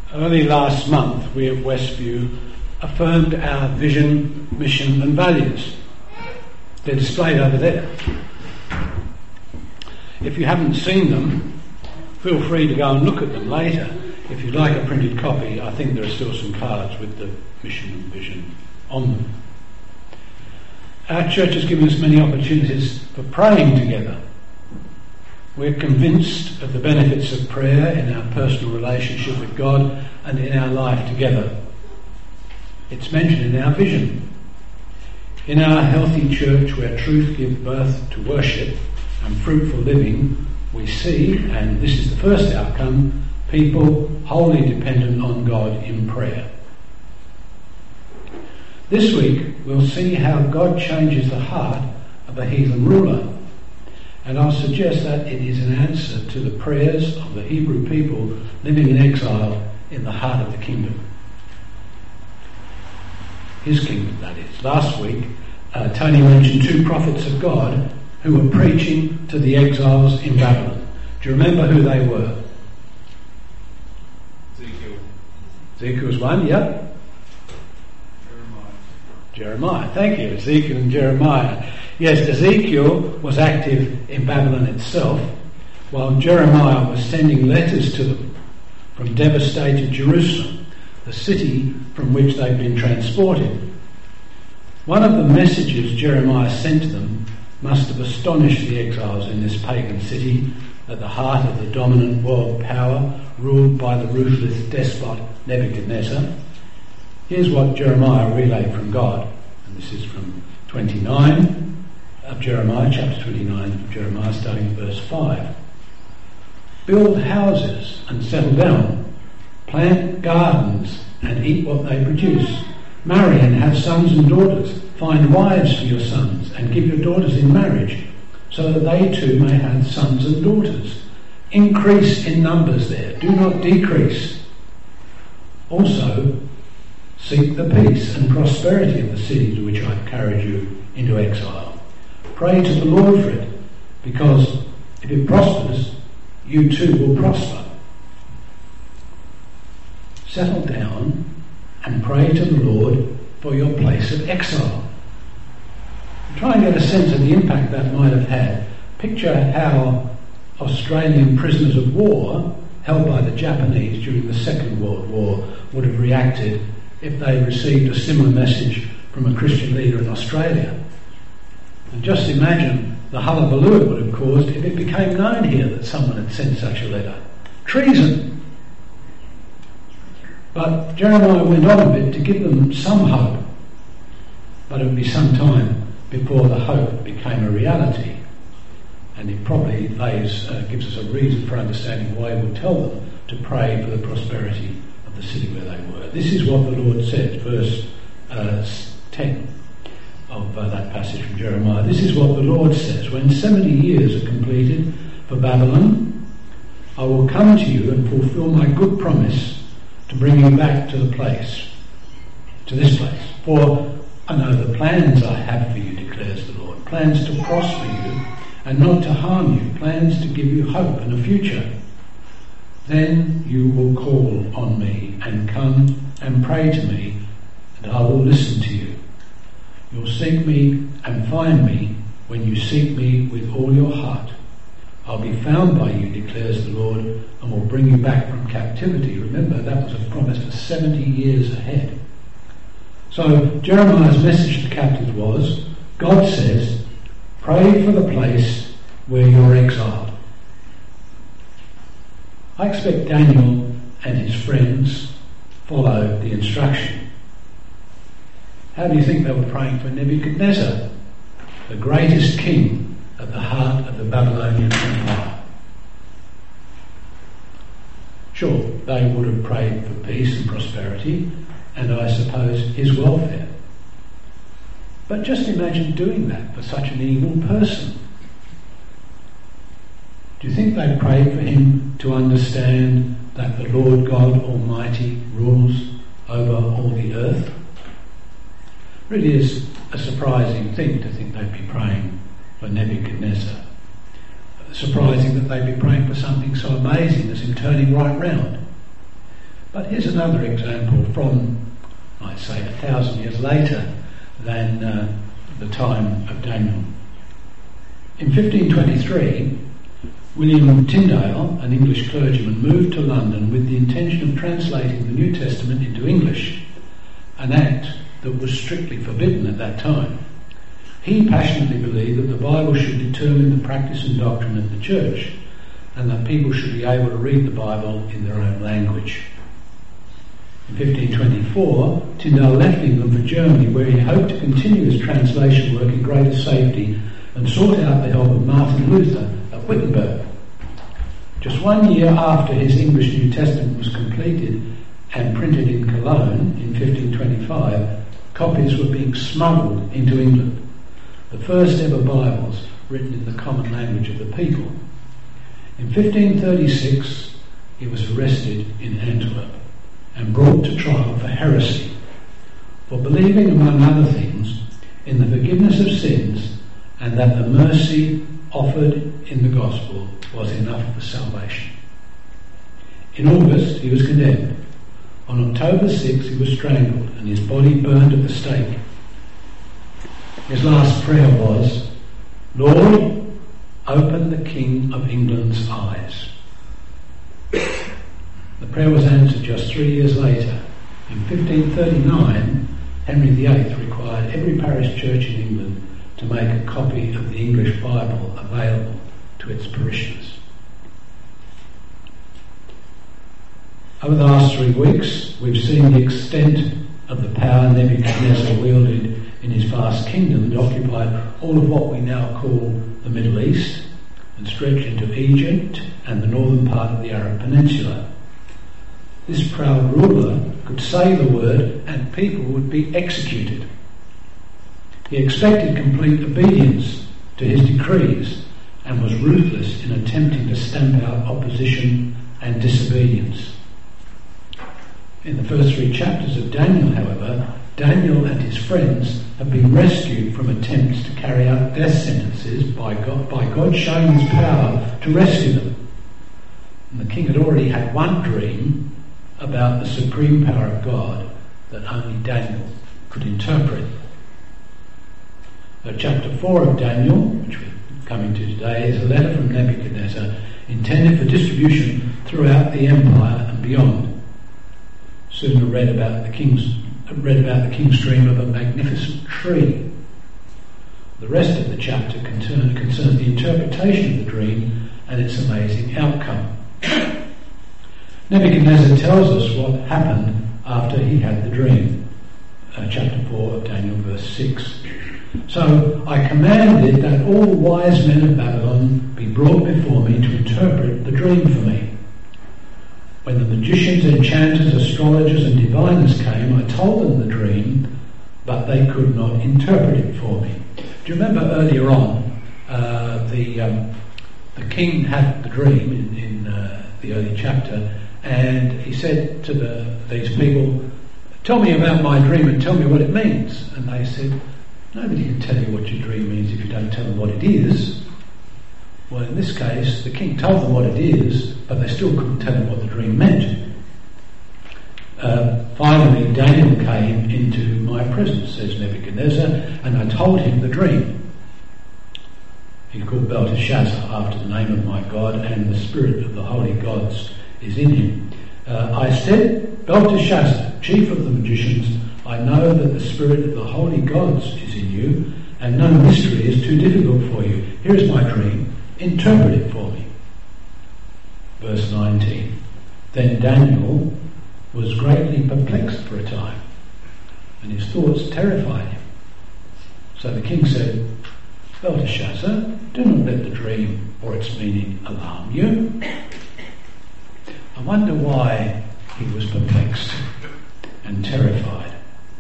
Early last month, we at Westview affirmed our vision, mission and values. They're displayed over there. If you haven't seen them, feel free to go and look at them later. If you'd like a printed copy, I think there are still some cards with the mission and vision on them. Our church has given us many opportunities for praying together. We're convinced of the benefits of prayer in our personal relationship with God and in our life together. It's mentioned in our vision. In our healthy church where truth gives birth to worship and fruitful living, we see, and this is the first outcome, people wholly dependent on God in prayer. This week we'll see how God changes the heart of a heathen ruler. And I'll suggest that it is an answer to the prayers of the Hebrew people living in exile in the heart of the kingdom. His kingdom, that is. Last week, Tony mentioned two prophets of God who were preaching to the exiles in Babylon. Do you remember who they were? Ezekiel's one, yep. Jeremiah. Thank you, Ezekiel and Jeremiah. Yes, Ezekiel was active in Babylon itself, while Jeremiah was sending letters to them from devastated Jerusalem, the city from which they'd been transported. One of the messages Jeremiah sent to them must have astonished the exiles in this pagan city at the heart of the dominant world power ruled by the ruthless despot Nebuchadnezzar. Here's what Jeremiah relayed from God, and this is from 29 of Jeremiah, chapter 29 of Jeremiah, starting at verse 5. Build houses and settle down, plant gardens and eat what they produce, marry and have sons and daughters, find wives for your sons and give your daughters in marriage, so that they too may have sons and daughters. Increase in numbers there, do not decrease. Also, seek the peace and prosperity of the city to which I've carried you into exile. Pray to the Lord for it, because if it prospers, you too will prosper. Settle down and pray to the Lord for your place of exile. Try and get a sense of the impact that might have had. Picture how Australian prisoners of war held by the Japanese during the Second World War would have reacted if they received a similar message from a Christian leader in Australia. And just imagine the hullabaloo it would have caused if it became known here that someone had sent such a letter. Treason! But Jeremiah went on a bit to give them some hope. But it would be some time before the hope became a reality. And it probably gives us a reason for understanding why he would tell them to pray for the prosperity of the city where they were. This is what the Lord said, verse 10 of that passage from Jeremiah. This is what the Lord says: when 70 years are completed for Babylon, I will come to you and fulfill my good promise to bring you back to this place. For I know the plans I have for you, declares the Lord, plans to prosper you and not to harm you, plans to give you hope and a future. Then you will call on me and come and pray to me, and I will listen to you. You'll seek me and find me when you seek me with all your heart. I'll be found by you, declares the Lord, and will bring you back from captivity. Remember, that was a promise for 70 years ahead. So Jeremiah's message to the captives was, God says, pray for the place where you're exiled. I expect Daniel and his friends followed the instruction. How do you think they were praying for Nebuchadnezzar, the greatest king at the heart of the Babylonian Empire? Sure, they would have prayed for peace and prosperity, and I suppose his welfare. But just imagine doing that for such an evil person. Do you think they prayed for him to understand that the Lord God Almighty rules over all the earth? Really is a surprising thing to think they'd be praying for Nebuchadnezzar. Surprising that they'd be praying for something so amazing as him turning right round. But here's another example from, I'd say, 1,000 years later than the time of Daniel. In 1523, William Tyndale, an English clergyman, moved to London with the intention of translating the New Testament into English, an act that was strictly forbidden at that time. He passionately believed that the Bible should determine the practice and doctrine of the church, and that people should be able to read the Bible in their own language. In 1524, Tyndale left England for Germany, where he hoped to continue his translation work in greater safety, and sought out the help of Martin Luther at Wittenberg. Just 1 year after his English New Testament was completed and printed in Cologne in 1525, copies were being smuggled into England, the first ever Bibles written in the common language of the people. In 1536, he was arrested in Antwerp and brought to trial for heresy, for believing, among other things, in the forgiveness of sins and that the mercy offered in the gospel was enough for salvation. In August, he was condemned. On October 6, he was strangled and his body burned at the stake. His last prayer was, "Lord, open the King of England's eyes." The prayer was answered just 3 years later. In 1539, Henry VIII required every parish church in England to make a copy of the English Bible available to its parishioners. Over the last 3 weeks, we've seen the extent of the power Nebuchadnezzar wielded in his vast kingdom that occupied all of what we now call the Middle East and stretched into Egypt and the northern part of the Arab Peninsula. This proud ruler could say the word and people would be executed. He expected complete obedience to his decrees and was ruthless in attempting to stamp out opposition and disobedience. In the first 3 chapters of Daniel, however, Daniel and his friends have been rescued from attempts to carry out death sentences by God showing his power to rescue them. And the king had already had one dream about the supreme power of God that only Daniel could interpret. Chapter 4 of Daniel, which we're coming to today, is a letter from Nebuchadnezzar intended for distribution throughout the empire and beyond. Soon I read about the king's dream of a magnificent tree. The rest of the chapter concerns the interpretation of the dream and its amazing outcome. Nebuchadnezzar tells us what happened after he had the dream. Chapter 4 of Daniel, verse 6. "So I commanded that all wise men of Babylon be brought before me to interpret the dream for me. When the magicians, enchanters, astrologers and diviners came, I told them the dream, but they could not interpret it for me." Do you remember earlier on, the king had the dream in the early chapter, and he said to these people, "Tell me about my dream and tell me what it means." And they said, "Nobody can tell you what your dream means if you don't tell them what it is." Well, in this case, the king told them what it is, but they still couldn't tell him what the dream meant. Finally, Daniel came into my presence, says Nebuchadnezzar, and I told him the dream. He's called Belteshazzar, after the name of my God, and the spirit of the holy gods is in him. I said, "Belteshazzar, chief of the magicians, I know that the spirit of the holy gods is in you, and no mystery is too difficult for you. Here is my dream. Interpret it for me." Verse 19. Then Daniel was greatly perplexed for a time, and his thoughts terrified him. So the king said, "Belteshazzar, do not let the dream or its meaning alarm you." I wonder why he was perplexed and terrified.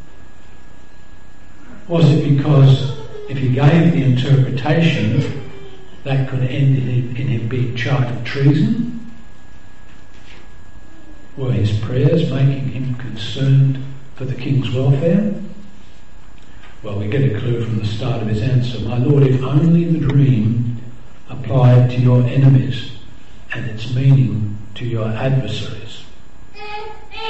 Was it because if he gave the interpretation, that could end in him being charged with treason? Were his prayers making him concerned for the king's welfare? Well, we get a clue from the start of his answer. "My Lord, if only the dream applied to your enemies and its meaning to your adversaries."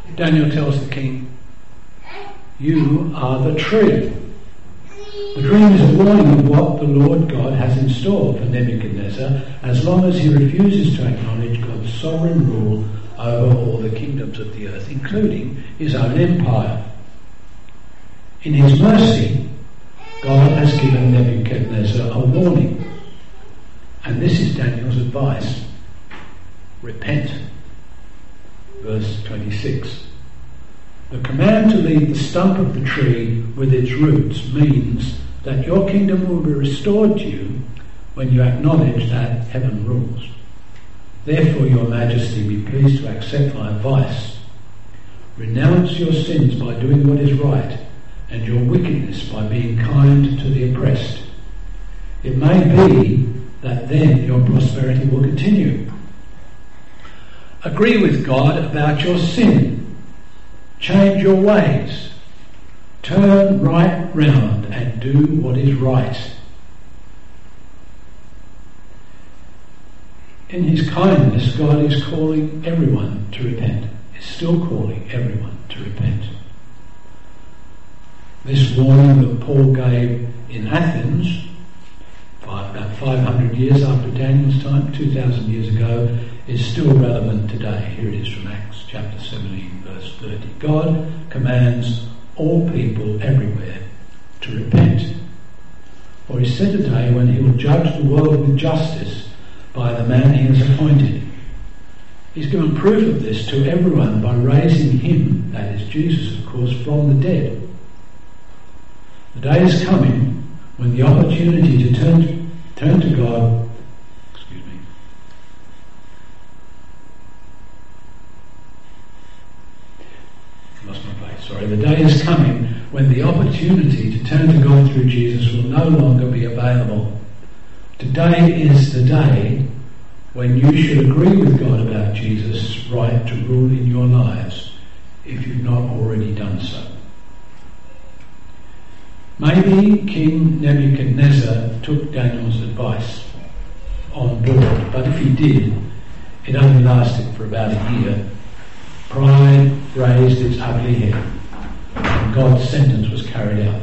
Daniel tells the king, "You are the tree." The dream is a warning of what the Lord God has in store for Nebuchadnezzar as long as he refuses to acknowledge God's sovereign rule over all the kingdoms of the earth, including his own empire. In his mercy, God has given Nebuchadnezzar a warning. And this is Daniel's advice. Repent. Verse 26. The command to leave the stump of the tree with its roots means that your kingdom will be restored to you when you acknowledge that heaven rules. Therefore, your majesty, be pleased to accept my advice. Renounce your sins by doing what is right, and your wickedness by being kind to the oppressed. It may be that then your prosperity will continue. Agree with God about your sin. Change your ways. Turn right round and do what is right. In his kindness, God is calling everyone to repent. He's still calling everyone to repent. This warning that Paul gave in Athens, about 500 years after Daniel's time, 2,000 years ago, is still relevant today. Here it is from Acts chapter 17, verse 30. God commands all people everywhere to repent. For he said today when he will judge the world with justice by the man he has appointed. He's given proof of this to everyone by raising him, that is Jesus, of course, from the dead. The day is coming when the opportunity to turn to God, the day is coming when the opportunity to turn to God through Jesus will no longer be available. Today is the day when you should agree with God about Jesus' right to rule in your lives, if you've not already done so. Maybe King Nebuchadnezzar took Daniel's advice on board, but if he did, it only lasted for about a year. Pride raised its ugly head, and God's sentence was carried out.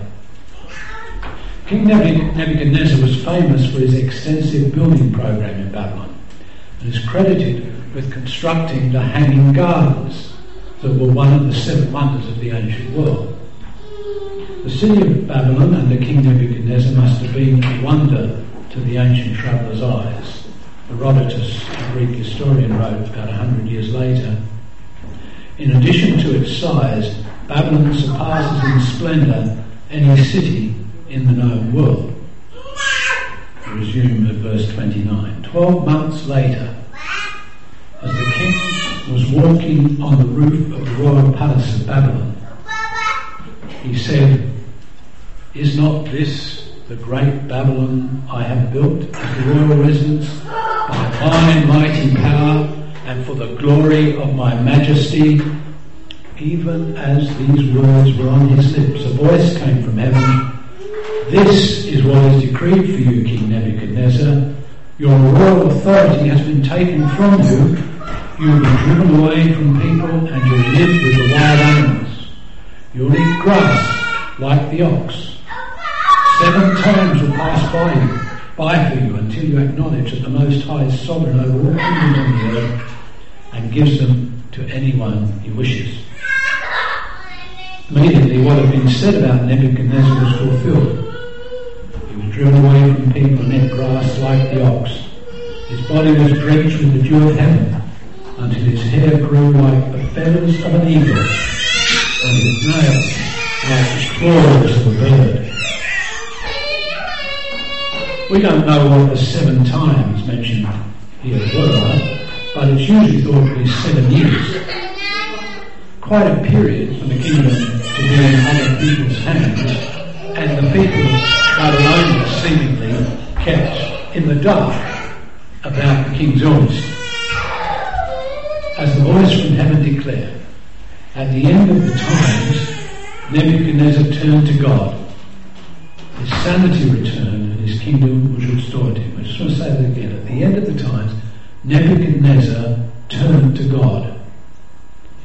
King Nebuchadnezzar was famous for his extensive building program in Babylon, and is credited with constructing the Hanging Gardens that were one of the 7 wonders of the ancient world. The city of Babylon under King Nebuchadnezzar must have been a wonder to the ancient traveller's eyes. Herodotus, a Greek historian, wrote about 100 years later, "In addition to its size, Babylon surpasses in splendour any city in the known world." We resume at verse 29. 12 months later, as the king was walking on the roof of the royal palace of Babylon, he said, "Is not this the great Babylon I have built as the royal residence by my mighty power and for the glory of my majesty?" Even as these words were on his lips, a voice came from heaven, "This is what is decreed for you, King Nebuchadnezzar. Your royal authority has been taken from you. You will be driven away from people, and you'll live with the wild animals. You'll eat grass like the ox. 7 times will pass by for you until you acknowledge that the Most High is sovereign over all kingdoms on the earth and gives them to anyone he wishes." Immediately what had been said about Nebuchadnezzar was fulfilled. He was driven away from people and ate grass like the ox. His body was drenched with the dew of heaven until his hair grew like the feathers of an eagle and his nails like the claws of a bird. We don't know what the 7 times mentioned here were, but it's usually thought to be 7 years. Quite a period for the kingdom to be in other people's hands, and the people of Babylonia seemingly kept in the dark about the king's illness. As the voice from heaven declared, at the end of the times, Nebuchadnezzar turned to God. His sanity returned and his kingdom was restored to him. I just want to say that again. At the end of the times, Nebuchadnezzar turned to God.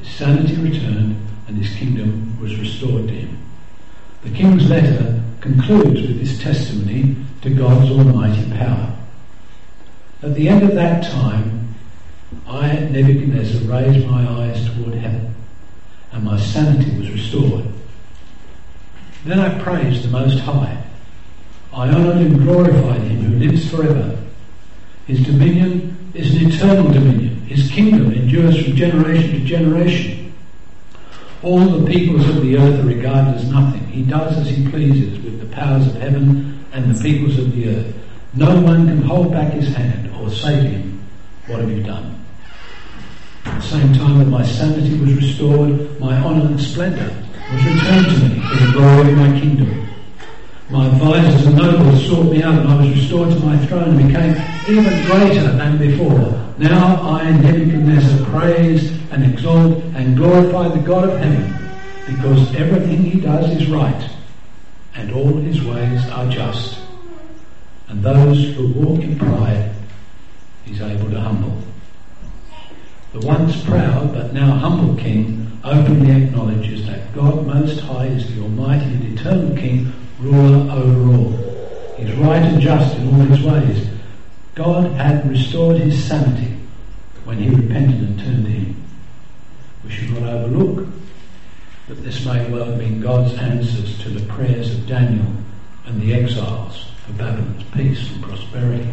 His sanity returned and his kingdom was restored to him. The king's letter concludes with this testimony to God's almighty power. At the end of that time, I, Nebuchadnezzar, raised my eyes toward heaven, and my sanity was restored. Then I praised the Most High. I honoured and glorified him who lives forever. His dominion is an eternal dominion. His kingdom endures from generation to generation. All the peoples of the earth are regarded as nothing. He does as he pleases with the powers of heaven and the peoples of the earth. No one can hold back his hand or say to him, "What have you done?" At the same time that my sanity was restored, my honour and splendour was returned to me in the glory of my kingdom. My advisors and nobles sought me out, and I was restored to my throne and became even greater than before. Now I, Nebuchadnezzar, praise and exalt and glorify the God of heaven, because everything he does is right, and all his ways are just. And those who walk in pride he's able to humble. The once proud but now humble king openly acknowledges that God Most High is the almighty and eternal king, ruler over all. He's right and just in all his ways. God had restored his sanity when he repented and turned to him. We should not overlook that this may well have been God's answers to the prayers of Daniel and the exiles for Babylon's peace and prosperity.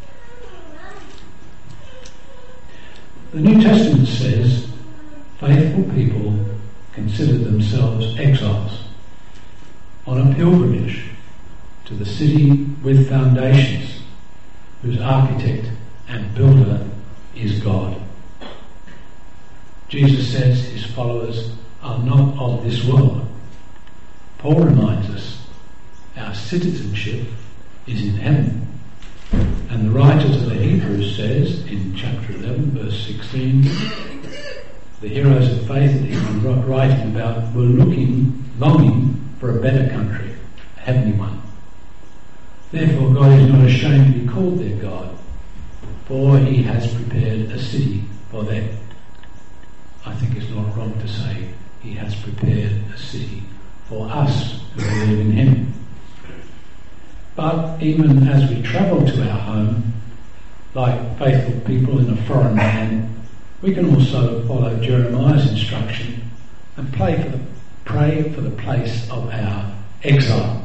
The New Testament says faithful people consider themselves exiles on a pilgrimage to the city with foundations, whose architect and builder is God. Jesus says his followers are not of this world. Paul reminds us our citizenship is in heaven. And the writer to the Hebrews says in chapter 11 verse 16, the heroes of faith that he's been writing about were longing for a better country, a heavenly one. Therefore God is not ashamed to be called their God, for he has prepared a city for them. I think it's not wrong to say he has prepared a city for us who believe in him. But even as we travel to our home, like faithful people in a foreign land, we can also follow Jeremiah's instruction and pray for the place of our exile.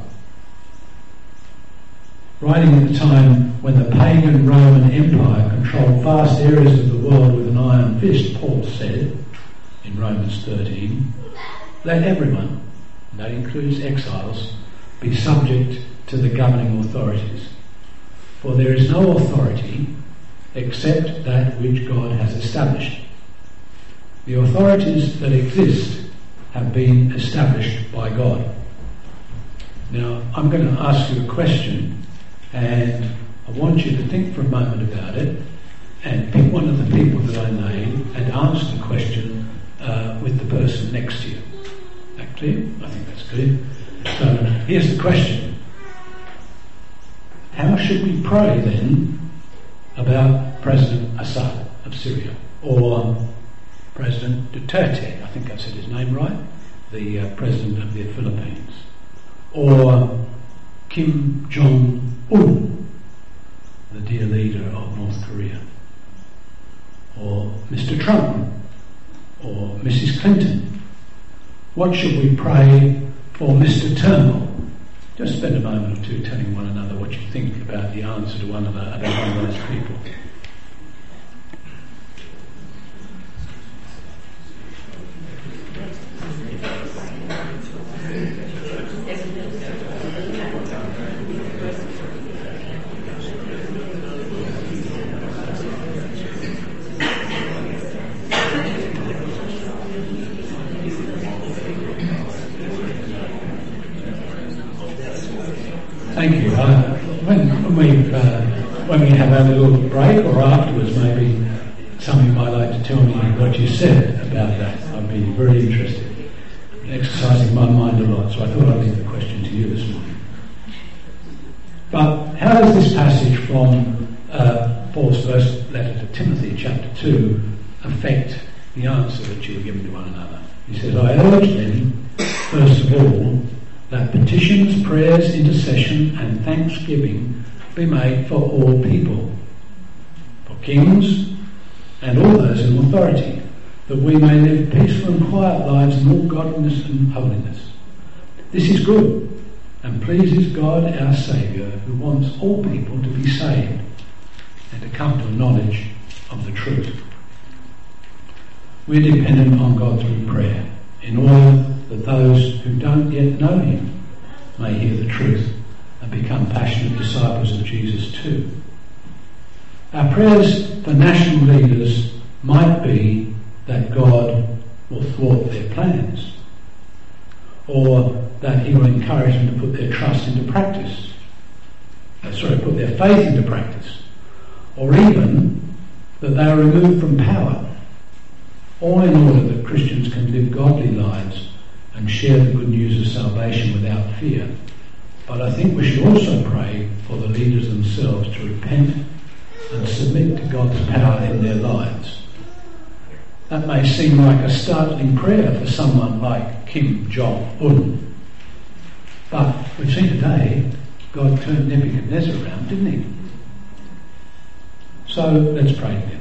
Writing at the time when the pagan Roman Empire controlled vast areas of the world with an iron fist, Paul said in Romans 13, "Let everyone," and that includes exiles, "be subject to the governing authorities. For there is no authority except that which God has established. The authorities that exist have been established by God." Now, I'm going to ask you a question, and I want you to think for a moment about it, and pick one of the people that I name and answer the question with the person next to you. Is that clear? I think that's clear. So, here's the question. How should we pray then about President Assad of Syria, or President Duterte, I think I said his name right, the President of the Philippines, or Kim Jong-un, the dear leader of North Korea, or Mr. Trump, or Mrs. Clinton? What should we pray for Mr. Turnbull? Just spend a moment or two telling one another what you think about the answer to one of those people. Thank you. When we have a little break or afterwards, maybe some of you might like to tell me what you said about that. I'd be very interested. Exercising my mind a lot, so I thought I'd leave the question to you this morning. But how does this passage from Paul's first letter to Timothy, chapter 2, affect the answer that you were given to one another. He says, I urge then, first of all, that petitions, prayers, intercession and thanksgiving be made for all people, for kings and all those in authority, that we may live peaceful and quiet lives in all godliness and holiness. This is good and pleases God our Saviour, who wants all people to be saved and to come to a knowledge of the truth. We're dependent on God through prayer in order that those who don't yet know him may hear the truth and become passionate disciples of Jesus too. Our prayers for national leaders might be that God will thwart their plans, or that he will encourage them to put their trust into practice, put their faith into practice, or even that they are removed from power, all in order that Christians can live godly lives and share the good news of salvation without fear. But I think we should also pray for the leaders themselves to repent and submit to God's power in their lives. That may seem like a startling prayer for someone like Kim Jong-un, but we've seen today God turned Nebuchadnezzar around, didn't he? So let's pray together.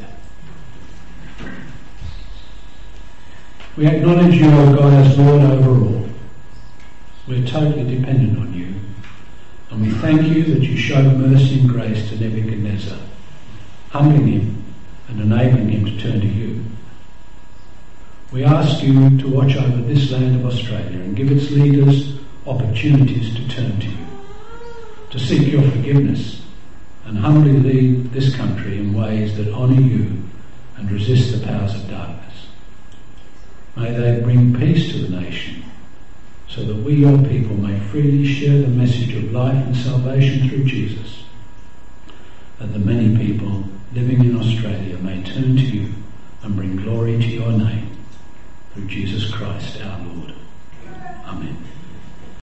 We acknowledge you, O God, as Lord over all. We're totally dependent on you, and we thank you that you showed mercy and grace to Nebuchadnezzar, humbling him and enabling him to turn to you. We ask you to watch over this land of Australia and give its leaders opportunities to turn to you, to seek your forgiveness and humbly lead this country in ways that honour you and resist the powers of darkness. May they bring peace to the nation, so that we, your people, may freely share the message of life and salvation through Jesus, that the many people living in Australia may turn to you and bring glory to your name, through Jesus Christ our Lord. Amen.